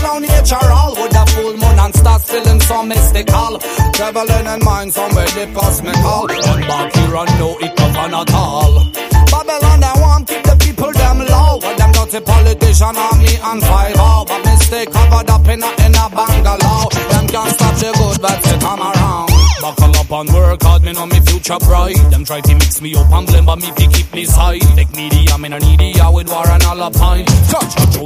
now natural. With a full moon and stars feeling so mystical. Traveling in mind somewhere deep cosmical. And back here and no it cover not all. Babylon they want keep the people them low. With them dirty politician army and fire. But mistake covered up in a bungalow. Them can't stop the good vibes to come around. Buckle up and work hard, me know me future bright. Them try to mix me up and blend, but me fi keep me side. Take media, me no need ya with war and all a pint. Touch